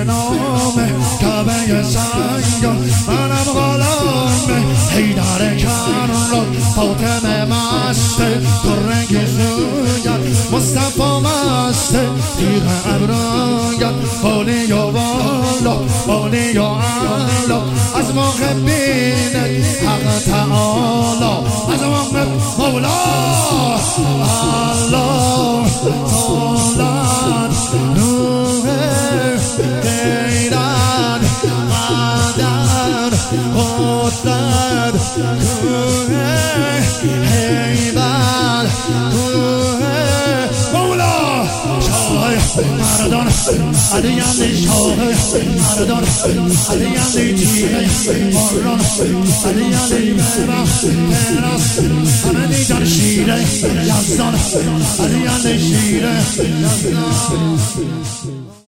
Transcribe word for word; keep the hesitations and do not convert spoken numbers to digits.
به نام کعبه سیار منم غلام حیدر کرار فاطمه مسته ترنگ زویت مصطفی مسته تیغ ابرویت عالی و والا عالی و علا از محبین حق تعالی از محب مولا الله طولت نور غیرت قدر قدرت نور حیبت مولا شاه مردان علی علی شاه مردان علی علی تیغ مردان علی علی ببخش تراس همه دیدن شیره یزدان علی علی شیره یزدان